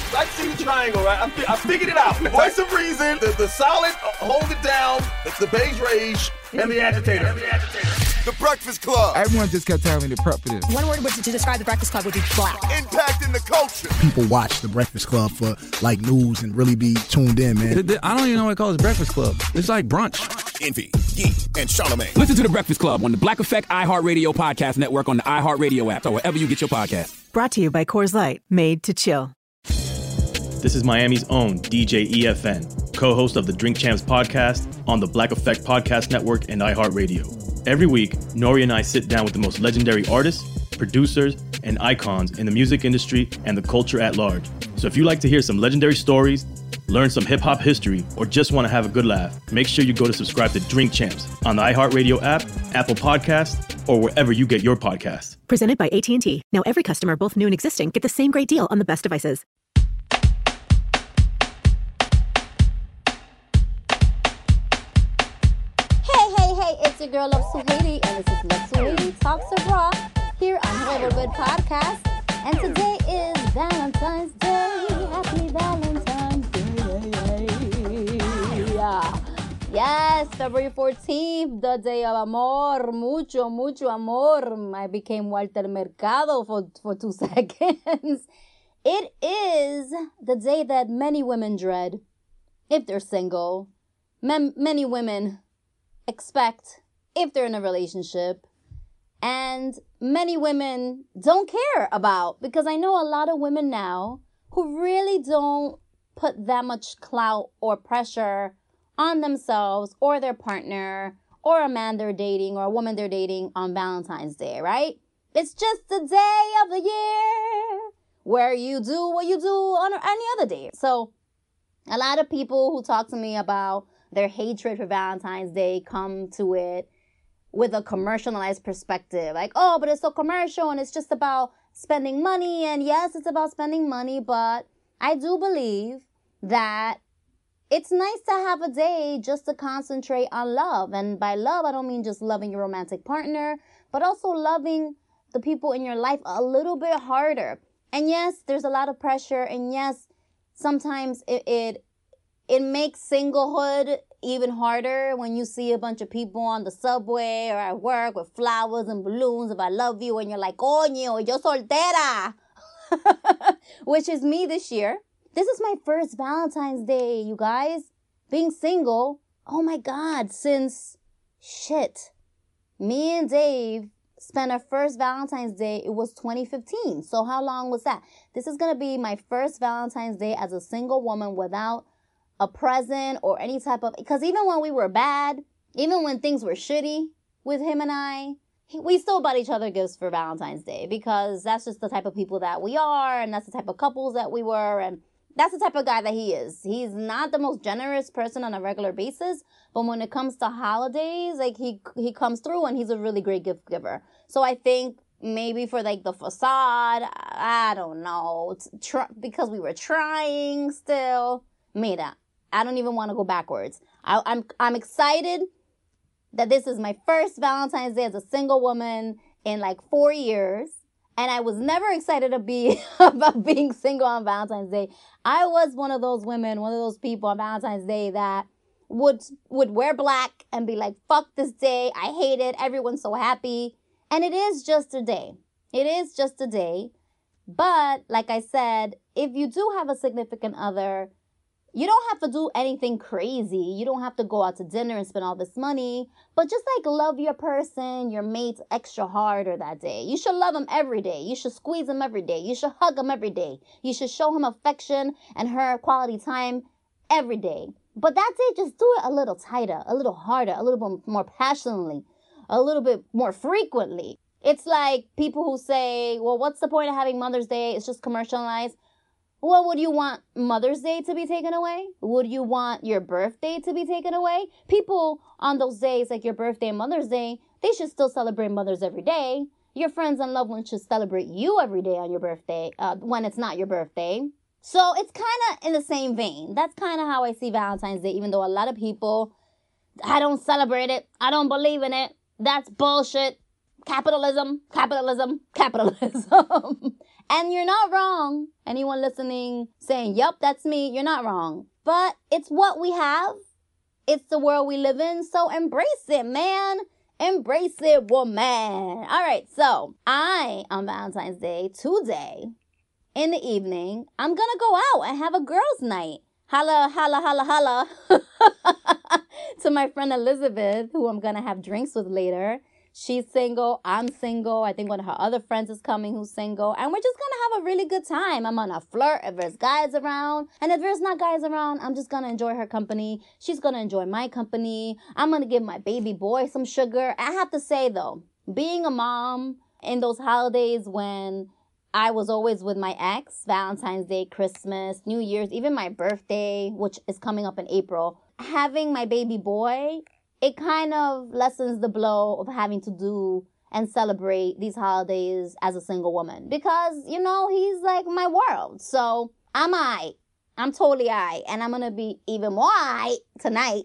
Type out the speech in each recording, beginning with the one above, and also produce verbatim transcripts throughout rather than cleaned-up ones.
I see the triangle, right? I, fi- I figured it out. Voice of reason, the, the solid, uh, hold it down, the, the beige rage, and the agitator. And the agitator. The Breakfast Club. Everyone just kept telling me to prep for this. One word to, to describe The Breakfast Club would be black. Impacting the culture. People watch The Breakfast Club for, like, news and really be tuned in, man. I don't even know what it calls Breakfast Club. It's like brunch. Envy, Yee, and Charlamagne. Listen to The Breakfast Club on the Black Effect iHeartRadio podcast network on the iHeartRadio app or wherever you get your podcasts. Brought to you by Coors Light, made to chill. This is Miami's own D J E F N, co-host of the Drink Champs podcast on the Black Effect podcast network and iHeartRadio. Every week, Nori and I sit down with the most legendary artists, producers, and icons in the music industry and the culture at large. So if you like to hear some legendary stories, learn some hip-hop history, or just want to have a good laugh, make sure you go to subscribe to Drink Champs on the iHeartRadio app, Apple Podcasts, or wherever you get your podcasts. Presented by A T and T. Now every customer, both new and existing, get the same great deal on the best devices. It's your girl Love Suhaili, and this is Love Suhaili Talks Abroad here on Huevo Good Podcast. And today is Valentine's Day. Happy Valentine's Day. Yeah. Yes, February fourteenth, the day of amor. Mucho, mucho amor. I became Walter Mercado for, for two seconds. It is the day that many women dread if they're single. Mem- many women expect if they're in a relationship, and many women don't care about, because I know a lot of women now who really don't put that much clout or pressure on themselves or their partner or a man they're dating or a woman they're dating on Valentine's Day, right? It's just the day of the year where you do what you do on any other day. So a lot of people who talk to me about their hatred for Valentine's Day come to it with a commercialized perspective. Like, oh, but it's so commercial and it's just about spending money. And yes, it's about spending money, but I do believe that it's nice to have a day just to concentrate on love. And by love, I don't mean just loving your romantic partner, but also loving the people in your life a little bit harder. And yes, there's a lot of pressure. And yes, sometimes it, it It makes singlehood even harder when you see a bunch of people on the subway or at work with flowers and balloons of I love you, and you're like, coño, yo soltera, which is me this year. This is my first Valentine's Day, you guys. Being single, oh my God, since, shit, me and Dave spent our first Valentine's Day, it was twenty fifteen. So how long was that? This is going to be my first Valentine's Day as a single woman without a present or any type of, because even when we were bad, even when things were shitty with him and I, he, we still bought each other gifts for Valentine's Day, because that's just the type of people that we are, and that's the type of couples that we were, and that's the type of guy that he is. He's not the most generous person on a regular basis, but when it comes to holidays, like he he comes through, and he's a really great gift giver. So I think maybe for like the facade, I don't know, tr- because we were trying still, mira, I don't even want to go backwards. I, I'm I'm excited that this is my first Valentine's Day as a single woman in like four years. And I was never excited to be about being single on Valentine's Day. I was one of those women, one of those people on Valentine's Day that would would wear black and be like, fuck this day. I hate it. Everyone's so happy. And it is just a day. It is just a day. But like I said, if you do have a significant other, you don't have to do anything crazy. You don't have to go out to dinner and spend all this money. But just like love your person, your mate extra harder that day. You should love him every day. You should squeeze him every day. You should hug him every day. You should show him affection and her quality time every day. But that day, just do it a little tighter, a little harder, a little bit more passionately, a little bit more frequently. It's like people who say, well, what's the point of having Mother's Day? It's just commercialized. Well, would you want Mother's Day to be taken away? Would you want your birthday to be taken away? People on those days, like your birthday and Mother's Day, they should still celebrate mothers every day. Your friends and loved ones should celebrate you every day on your birthday, uh, when it's not your birthday. So it's kind of in the same vein. That's kind of how I see Valentine's Day, even though a lot of people, I don't celebrate it. I don't believe in it. That's bullshit. Capitalism, capitalism, capitalism. And you're not wrong. Anyone listening saying, yup, that's me, you're not wrong. But it's what we have. It's the world we live in. So embrace it, man. Embrace it, woman. All right, so I, on Valentine's Day, today, in the evening, I'm going to go out and have a girls' night. Holla, holla, holla, holla. To my friend Elizabeth, who I'm going to have drinks with later. She's single. I'm single. I think one of her other friends is coming who's single. And we're just going to have a really good time. I'm going to flirt if there's guys around. And if there's not guys around, I'm just going to enjoy her company. She's going to enjoy my company. I'm going to give my baby boy some sugar. I have to say, though, being a mom in those holidays when I was always with my ex, Valentine's Day, Christmas, New Year's, even my birthday, which is coming up in April, having my baby boy, it kind of lessens the blow of having to do and celebrate these holidays as a single woman. Because, you know, he's like my world. So I'm aight. I'm totally aight. And I'm going to be even more aight tonight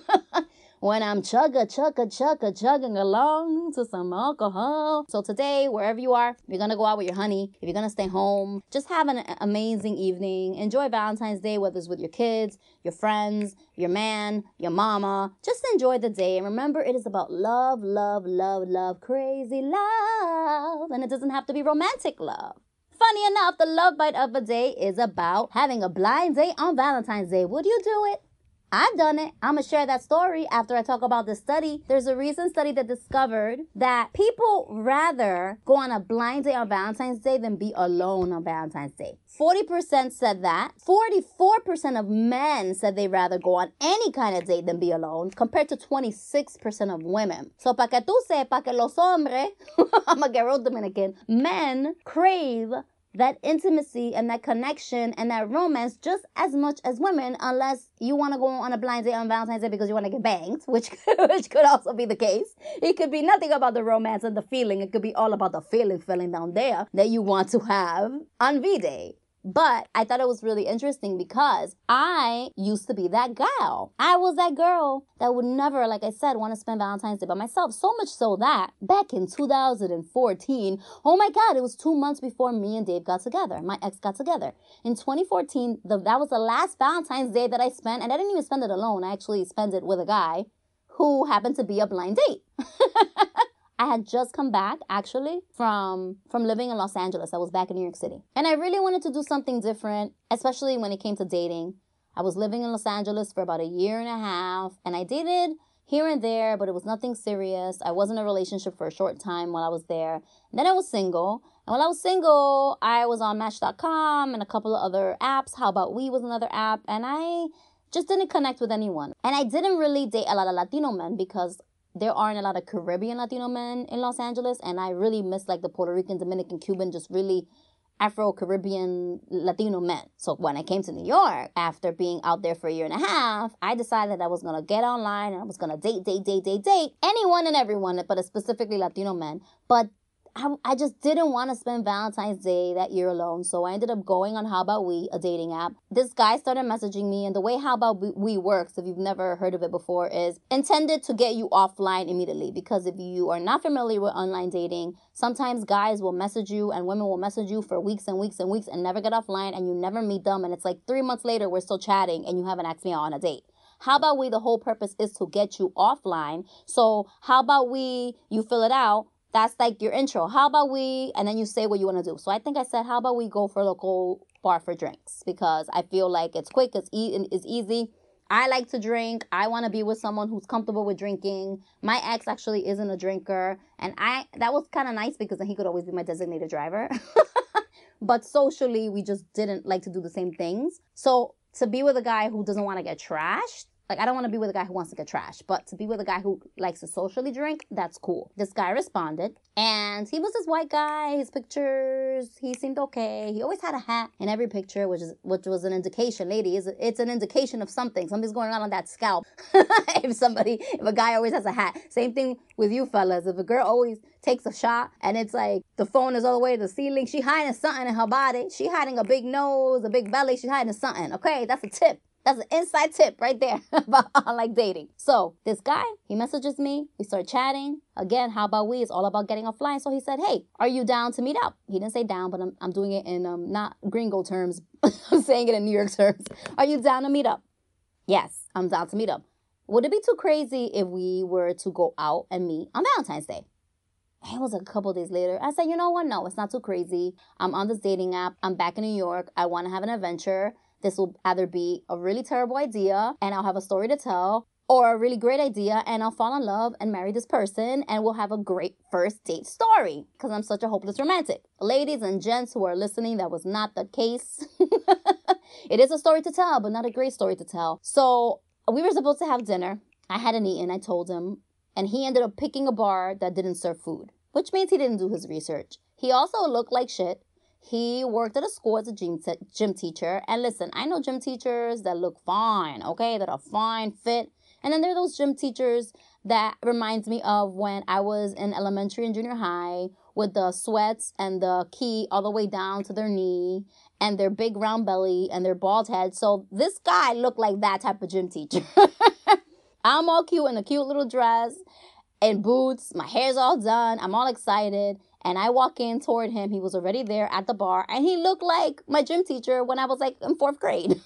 when I'm chugga, chugga, chugga, chugging along to some alcohol. So today, wherever you are, you're going to go out with your honey. If you're going to stay home, just have an amazing evening. Enjoy Valentine's Day, whether it's with your kids, your friends, your man, your mama. Just enjoy the day. And remember, it is about love, love, love, love, crazy love. And it doesn't have to be romantic love. Funny enough, the love bite of the day is about having a blind date on Valentine's Day. Would you do it? I've done it. I'm going to share that story after I talk about this study. There's a recent study that discovered that people rather go on a blind date on Valentine's Day than be alone on Valentine's Day. forty percent said that. forty-four percent of men said they'd rather go on any kind of date than be alone, compared to twenty-six percent of women. So, pa que tú sepa que los hombres, I'm going to get real Dominican, men crave that intimacy and that connection and that romance just as much as women, unless you want to go on a blind date on Valentine's Day because you want to get banged, which, which could also be the case. It could be nothing about the romance and the feeling. It could be all about the feeling, feeling down there that you want to have on V-Day. But I thought it was really interesting because I used to be that gal. I was that girl that would never, like I said, want to spend Valentine's Day by myself. So much so that back in two thousand fourteen, oh my God, it was two months before me and Dave got together. My ex got together. In twenty fourteen, the, that was the last Valentine's Day that I spent. And I didn't even spend it alone. I actually spent it with a guy who happened to be a blind date. I had just come back, actually, from from living in Los Angeles. I was back in New York City. And I really wanted to do something different, especially when it came to dating. I was living in Los Angeles for about a year and a half, and I dated here and there, but it was nothing serious. I was in a relationship for a short time while I was there. And then I was single. And while I was single, I was on Match dot com and a couple of other apps. How About We was another app. And I just didn't connect with anyone. And I didn't really date a lot of Latino men because there aren't a lot of Caribbean Latino men in Los Angeles, and I really miss like the Puerto Rican, Dominican, Cuban, just really Afro-Caribbean Latino men. So when I came to New York, after being out there for a year and a half, I decided I was going to get online and I was going to date, date, date, date, date anyone and everyone, but specifically Latino men. But I, I just didn't want to spend Valentine's Day that year alone, so I ended up going on How About We, a dating app. This guy started messaging me, and the way How About We works, if you've never heard of it before, is intended to get you offline immediately. Because if you are not familiar with online dating, sometimes guys will message you and women will message you for weeks and weeks and weeks and never get offline, and you never meet them, and it's like three months later we're still chatting and you haven't asked me out on a date. How About We, the whole purpose is to get you offline. So How About We, you fill it out. That's like your intro. How about we, and then you say what you want to do. So I think I said, how about we go for a local bar for drinks? Because I feel like it's quick, it's, e- it's easy. I like to drink. I want to be with someone who's comfortable with drinking. My ex actually isn't a drinker. And I that was kind of nice because then he could always be my designated driver. But socially, we just didn't like to do the same things. So to be with a guy who doesn't want to get trashed, like, I don't want to be with a guy who wants to get trashed, but to be with a guy who likes to socially drink, that's cool. This guy responded, and he was this white guy. His pictures, he seemed okay. He always had a hat in every picture, which is which was an indication, ladies. It's an indication of something. Something's going on on that scalp. If somebody, if a guy always has a hat. Same thing with you fellas. If a girl always takes a shot, and it's like the phone is all the way to the ceiling, she hiding something in her body. She hiding a big nose, a big belly. She hiding something. Okay, that's a tip. That's an inside tip right there about online dating. So this guy, he messages me. We start chatting. Again, how about we? It's all about getting offline. So he said, hey, are you down to meet up? He didn't say down, but I'm, I'm doing it in um not gringo terms. I'm saying it in New York terms. Are you down to meet up? Yes, I'm down to meet up. Would it be too crazy if we were to go out and meet on Valentine's Day? It was a couple days later. I said, you know what? No, it's not too crazy. I'm on this dating app. I'm back in New York. I want to have an adventure. This will either be a really terrible idea and I'll have a story to tell, or a really great idea and I'll fall in love and marry this person and we'll have a great first date story because I'm such a hopeless romantic. Ladies and gents who are listening, that was not the case. It is a story to tell, but not a great story to tell. So we were supposed to have dinner. I hadn't eaten, I told him. And he ended up picking a bar that didn't serve food, which means he didn't do his research. He also looked like shit. He worked at a school as a gym, te- gym teacher. And listen, I know gym teachers that look fine, okay? That are fine, fit. And then there are those gym teachers that reminds me of when I was in elementary and junior high with the sweats and the key all the way down to their knee and their big round belly and their bald head. So this guy looked like that type of gym teacher. I'm all cute in a cute little dress and boots. My hair's all done. I'm all excited. And I walk in toward him. He was already there at the bar. And he looked like my gym teacher when I was like in fourth grade.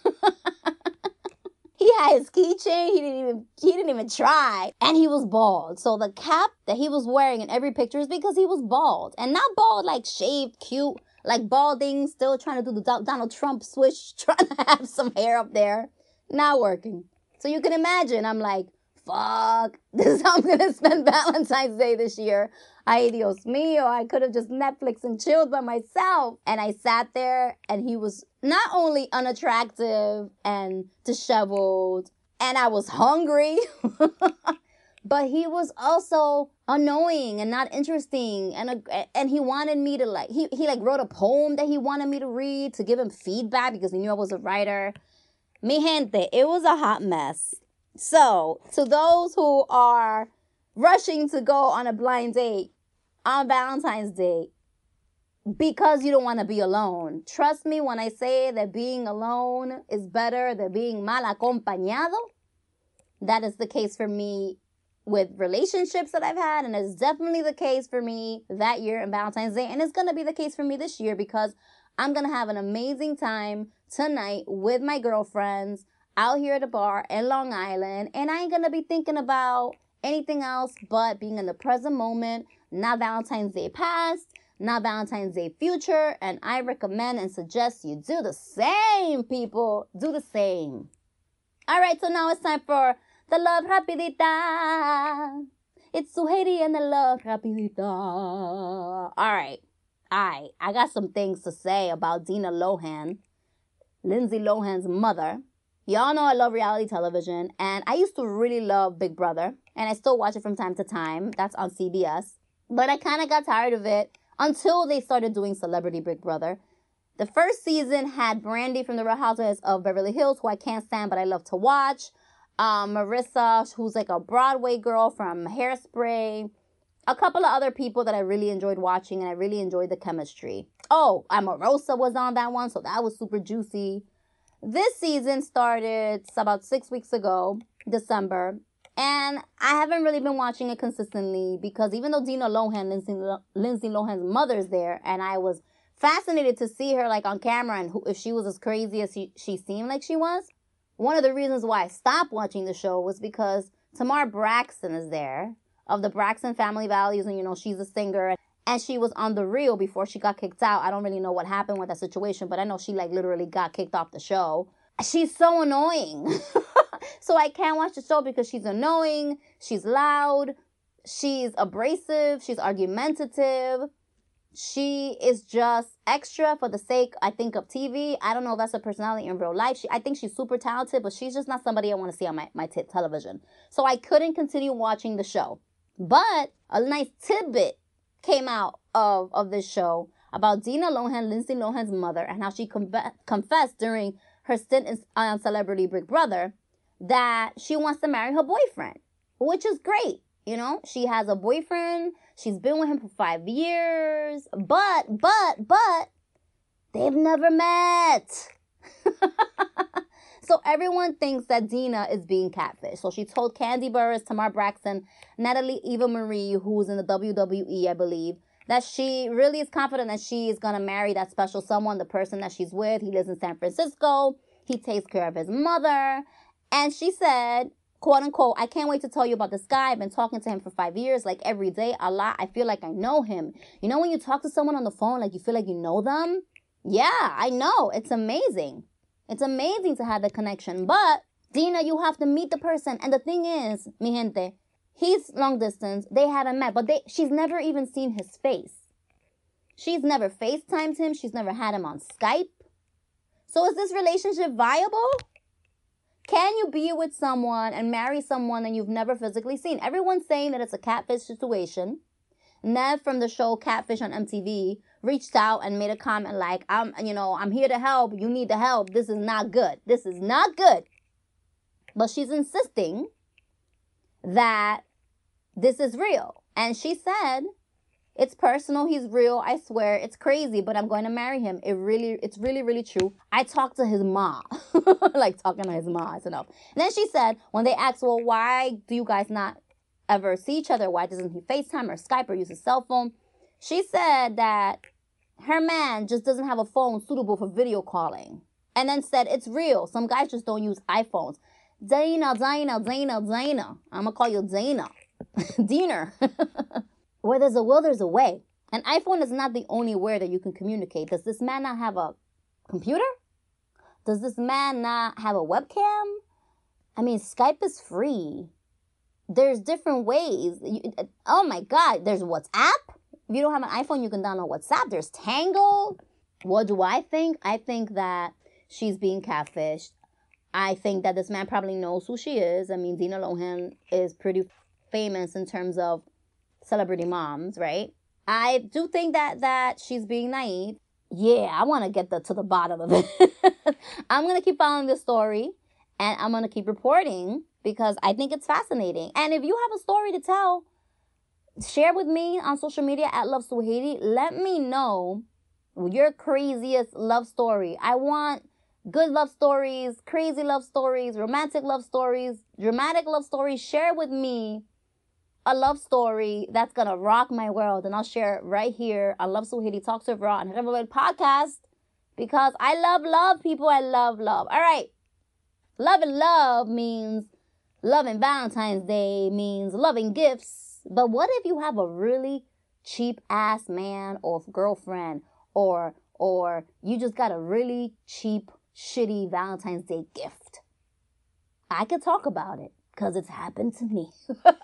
He had his keychain. He didn't even he didn't even try. And he was bald. So the cap that he was wearing in every picture is because he was bald. And not bald like shaved, cute, like balding, still trying to do the Donald Trump swish, trying to have some hair up there. Not working. So you can imagine, I'm like, fuck, this is how I'm going to spend Valentine's Day this year. Ay, Dios mío, I could have just Netflix and chilled by myself. And I sat there and he was not only unattractive and disheveled, and I was hungry, but he was also annoying and not interesting. And uh, and he wanted me to like, he, he like wrote a poem that he wanted me to read to give him feedback because he knew I was a writer. Mi gente, it was a hot mess. So, to those who are rushing to go on a blind date on Valentine's Day because you don't want to be alone, trust me when I say that being alone is better than being mal acompañado. That is the case for me with relationships that I've had, and it's definitely the case for me that year on Valentine's Day, and it's going to be the case for me this year because I'm going to have an amazing time tonight with my girlfriends out here at a bar in Long Island. And I ain't going to be thinking about anything else but being in the present moment, not Valentine's Day past, not Valentine's Day future. And I recommend and suggest you do the same, people. Do the same. All right, so now it's time for the Love Rapidita. It's Suheiri and the Love Rapidita. All right. I I got some things to say about Dina Lohan, Lindsay Lohan's mother. Y'all know I love reality television, and I used to really love Big Brother, and I still watch it from time to time. That's on C B S. But I kind of got tired of it until they started doing Celebrity Big Brother. The first season had Brandy from the Real Housewives of Beverly Hills, who I can't stand, but I love to watch. Um, Marissa, who's like a Broadway girl from Hairspray. A couple of other people that I really enjoyed watching, and I really enjoyed the chemistry. Oh, Omarosa was on that one, so that was super juicy. This season started about six weeks ago, December, and I haven't really been watching it consistently because even though Dina Lohan, Lindsay, Lindsay Lohan's mother's there, and I was fascinated to see her like on camera and who, if she was as crazy as she, she seemed like she was. One of the reasons why I stopped watching the show was because Tamar Braxton is there, of the Braxton Family Values, and you know, she's a singer, and she was on The Real before she got kicked out. I don't really know what happened with that situation, but I know she like literally got kicked off the show. She's so annoying. So I can't watch the show because she's annoying, she's loud, she's abrasive, she's argumentative. She is just extra for the sake, I think, of T V. I don't know if that's her personality in real life. She, I think she's super talented, but she's just not somebody I want to see on my, my t- television. So I couldn't continue watching the show. But a nice tidbit came out of, of this show about Dina Lohan, Lindsay Lohan's mother, and how she com- confessed during her stint in, on Celebrity Big Brother that she wants to marry her boyfriend, which is great. You know, she has a boyfriend. She's been with him for five years. But, but, but, they've never met. So So everyone thinks that Dina is being catfished. So she told Candy Burris, Tamar Braxton, Natalie Eva Marie, who's in the W W E, I believe, that she really is confident that she is going to marry that special someone, the person that she's with. He lives in San Francisco. He takes care of his mother. And she said, quote unquote, I can't wait to tell you about this guy. I've been talking to him for five years, like every day, a lot. I feel like I know him. You know when you talk to someone on the phone, like you feel like you know them? Yeah, I know. It's amazing. It's amazing to have the connection. But, Dina, you have to meet the person. And the thing is, mi gente, he's long distance. They haven't met. But they, she's never even seen his face. She's never FaceTimed him. She's never had him on Skype. So is this relationship viable? Can you be with someone and marry someone that you've never physically seen? Everyone's saying that it's a catfish situation. Nev from the show Catfish on M T V reached out and made a comment like, I'm, you know, I'm here to help. You need the help. This is not good. This is not good. But she's insisting that this is real. And she said, it's personal. He's real. I swear. It's crazy, but I'm going to marry him. It really, it's really, really true. I talked to his mom. Like talking to his mom. It's enough. And then she said, when they asked, well, why do you guys not ever see each other? Why doesn't he FaceTime or Skype or use his cell phone? She said that her man just doesn't have a phone suitable for video calling. And then said, it's real. Some guys just don't use iPhones. Dana, Dana, Dana, Dana. I'm going to call you Dana. Diener. Where there's a will, there's a way. An iPhone is not the only way that you can communicate. Does this man not have a computer? Does this man not have a webcam? I mean, Skype is free. There's different ways. You, oh my God, there's WhatsApp. If you don't have an iPhone, you can download WhatsApp. There's Tangle. What do I think? I think that she's being catfished. I think that this man probably knows who she is. I mean, Dina Lohan is pretty famous in terms of celebrity moms, right? I do think that that she's being naive. Yeah, I want to get the, to the bottom of it. I'm going to keep following this story, and I'm going to keep reporting because I think it's fascinating. And if you have a story to tell, share with me on social media at Love Suhaili. Let me know your craziest love story. I want good love stories, crazy love stories, romantic love stories, dramatic love stories. Share with me a love story that's going to rock my world. And I'll share it right here on Love Suhaili Talks with Raw and Rebel Podcast because I love love, people. I love love. All right. Love and love means loving Valentine's Day, means loving gifts. But what if you have a really cheap ass man or girlfriend or or you just got a really cheap, shitty Valentine's Day gift? I could talk about it because it's happened to me.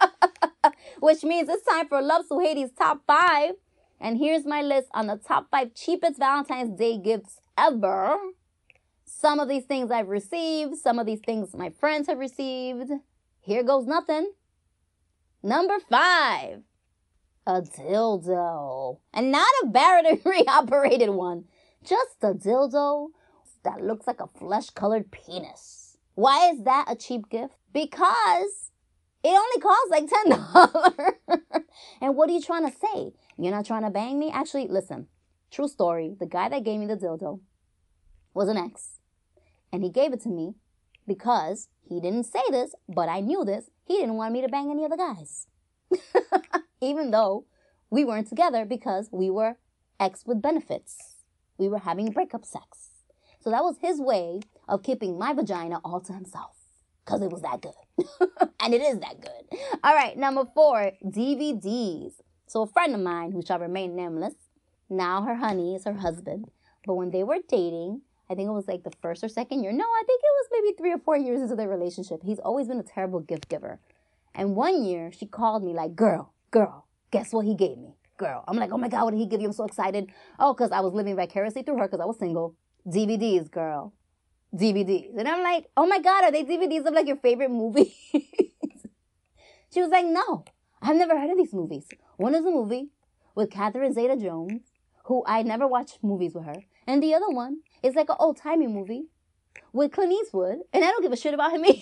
Which means it's time for Love Suhaili's top five. And here's my list on the top five cheapest Valentine's Day gifts ever. Some of these things I've received. Some of these things my friends have received. Here goes nothing. Number five. A dildo. And not a battery-operated one. Just a dildo that looks like a flesh-colored penis. Why is that a cheap gift? Because it only costs like ten dollars. And what are you trying to say? You're not trying to bang me? Actually, listen. True story. The guy that gave me the dildo was an ex. And he gave it to me because he didn't say this, but I knew this. He didn't want me to bang any other guys. Even though we weren't together because we were ex with benefits. We were having breakup sex. So that was his way of keeping my vagina all to himself. Because it was that good. And it is that good. All right, number four, D V Ds. So a friend of mine, who shall remain nameless, now her honey is her husband. But when they were dating, I think it was like the first or second year. No, I think it was maybe three or four years into their relationship. He's always been a terrible gift giver. And one year, she called me like, girl, girl, guess what he gave me? Girl. I'm like, oh my God, what did he give you? I'm so excited. Oh, because I was living vicariously through her because I was single. D V Ds, girl. D V Ds. And I'm like, oh my God, are they D V Ds of like your favorite movie? She was like, no, I've never heard of these movies. One is a movie with Catherine Zeta-Jones, who I never watched movies with her. And the other one is like an old-timey movie with Clint Eastwood. And I don't give a shit about him either.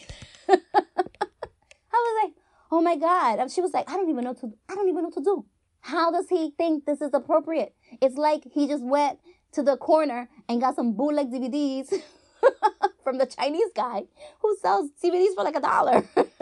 I was like, oh my God. And she was like, I don't even know to, I don't even know what to do. How does he think this is appropriate? It's like he just went to the corner and got some bootleg D V Ds from the Chinese guy who sells D V Ds for like a dollar.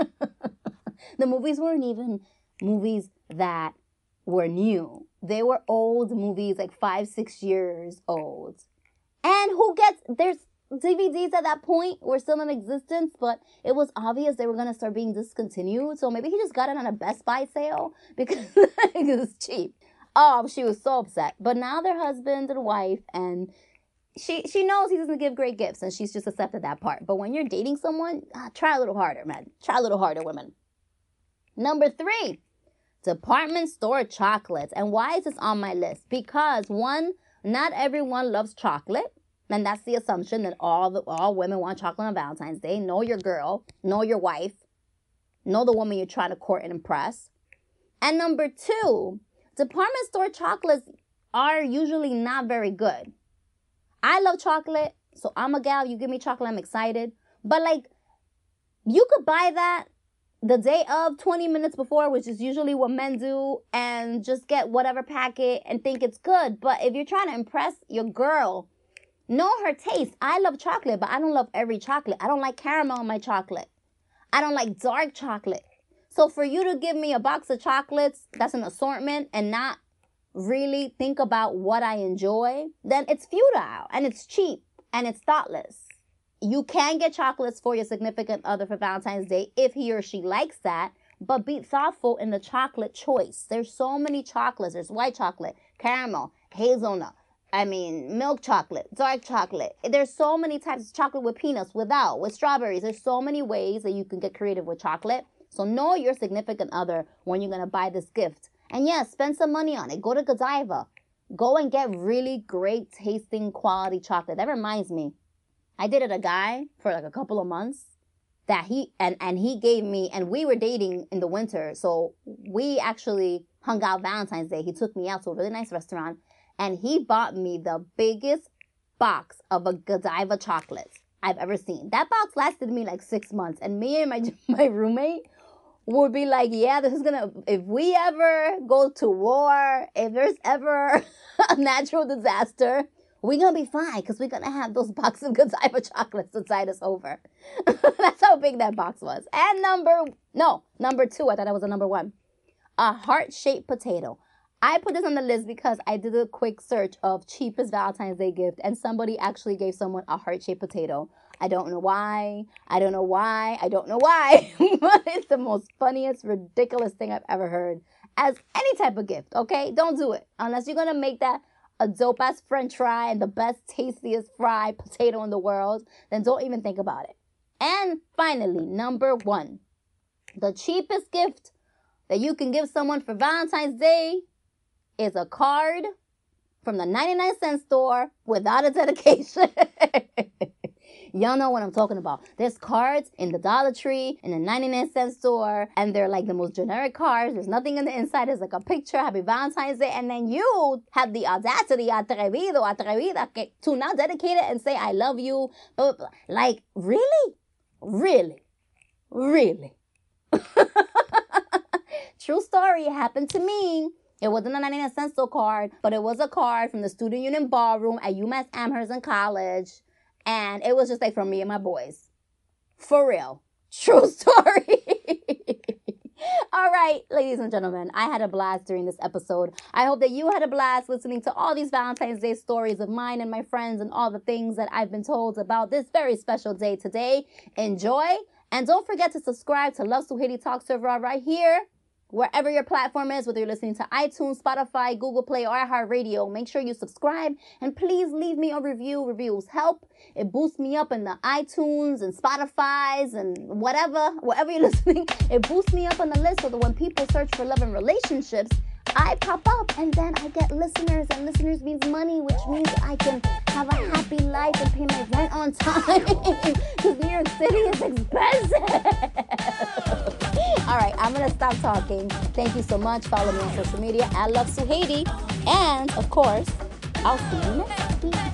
The movies weren't even movies that were new. They were old movies, like five, six years old. And who gets, there's D V Ds at that point were still in existence, but it was obvious they were going to start being discontinued. So maybe he just got it on a Best Buy sale because it was cheap. Oh, she was so upset. But now they're husband and wife, and she she knows he doesn't give great gifts, and she's just accepted that part. But when you're dating someone, ah, try a little harder, man. Try a little harder, women. Number three, department store chocolates. And why is this on my list? Because, one, not everyone loves chocolate. And that's the assumption that all the, all women want chocolate on Valentine's Day. Know your girl. Know your wife. Know the woman you're trying to court and impress. And number two, department store chocolates are usually not very good. I love chocolate, so I'm a gal. You give me chocolate, I'm excited. But, like, you could buy that the day of, twenty minutes before, which is usually what men do, and just get whatever packet and think it's good. But if you're trying to impress your girl, know her taste. I love chocolate, but I don't love every chocolate. I don't like caramel in my chocolate. I don't like dark chocolate. So for you to give me a box of chocolates that's an assortment and not really think about what I enjoy, then it's futile and it's cheap and it's thoughtless. You can get chocolates for your significant other for Valentine's Day if he or she likes that, but be thoughtful in the chocolate choice. There's so many chocolates. There's white chocolate, caramel, hazelnut, I mean, milk chocolate, dark chocolate. There's so many types of chocolate with peanuts, without, with strawberries. There's so many ways that you can get creative with chocolate. So know your significant other when you're going to buy this gift. And yes, spend some money on it. Go to Godiva. Go and get really great tasting quality chocolate. That reminds me, I dated a guy for like a couple of months that he, and, and he gave me, and we were dating in the winter. So we actually hung out Valentine's Day. He took me out to a really nice restaurant. And he bought me the biggest box of a Godiva chocolates I've ever seen. That box lasted me like six months. And me and my my roommate would be like, yeah, this is going to, if we ever go to war, if there's ever a natural disaster, we're going to be fine because we're going to have those boxes of Godiva chocolates to tide us over. That's how big that box was. And number, no, number two, I thought that was a number one. A heart-shaped potato. I put this on the list because I did a quick search of cheapest Valentine's Day gift, and somebody actually gave someone a heart-shaped potato. I don't know why. I don't know why. I don't know why. But it's the most funniest, ridiculous thing I've ever heard as any type of gift, okay? Don't do it. Unless you're going to make that a dope-ass French fry and the best, tastiest fried potato in the world, then don't even think about it. And finally, number one, the cheapest gift that you can give someone for Valentine's Day is a card from the ninety-nine cent store without a dedication. Y'all know what I'm talking about. There's cards in the Dollar Tree, in the ninety-nine cent store, and they're like the most generic cards. There's nothing in the inside. It's like a picture, Happy Valentine's Day, and then you have the audacity, atrevido, atrevida, to not dedicate it and say, I love you. Blah, blah, blah. Like, really? Really? Really? True story. It happened to me. It wasn't a ninety-nine cent store card, but it was a card from the Student Union Ballroom at UMass Amherst in college. And it was just like from me and my boys. For real. True story. All right, ladies and gentlemen, I had a blast during this episode. I hope that you had a blast listening to all these Valentine's Day stories of mine and my friends and all the things that I've been told about this very special day today. Enjoy. And don't forget to subscribe to Love Suhaiti Talk Server right here. Wherever your platform is, whether you're listening to iTunes, Spotify, Google Play, or iHeartRadio, make sure you subscribe. And please leave me a review. Reviews help. It boosts me up in the iTunes and Spotify's and whatever, wherever you're listening. It boosts me up on the list so that when people search for love and relationships, I pop up and then I get listeners. And listeners means money, which means I can have a happy life and pay my rent on time. Because New York City is expensive. All right, I'm going to stop talking. Thank you so much. Follow me on social media at Love Suhaiti. And, of course, I'll see you next week.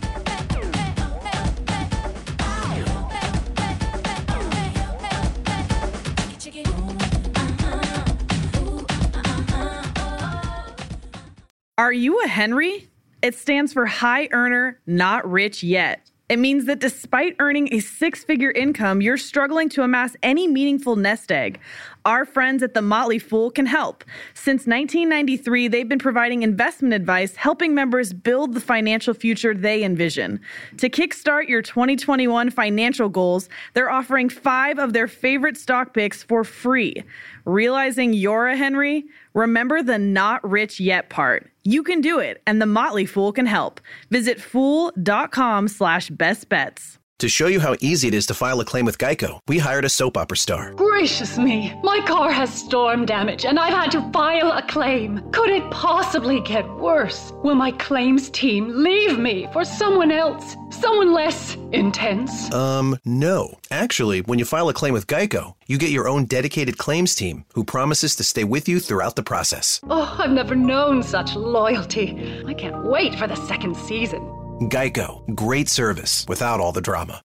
Are you a Henry? It stands for High Earner, Not Rich Yet. It means that despite earning a six-figure income, you're struggling to amass any meaningful nest egg. Our friends at The Motley Fool can help. Since nineteen ninety-three, they've been providing investment advice, helping members build the financial future they envision. To kickstart your twenty twenty-one financial goals, they're offering five of their favorite stock picks for free. Realizing you're a Henry? Remember the not rich yet part. You can do it, and The Motley Fool can help. Visit fool.com slash best bets. To show you how easy it is to file a claim with Geico, we hired a soap opera star. Gracious me, my car has storm damage and I've had to file a claim. Could it possibly get worse? Will my claims team leave me for someone else? Someone less intense? Um, no. Actually, when you file a claim with Geico, you get your own dedicated claims team who promises to stay with you throughout the process. Oh, I've never known such loyalty. I can't wait for the second season. Geico. Great service without all the drama.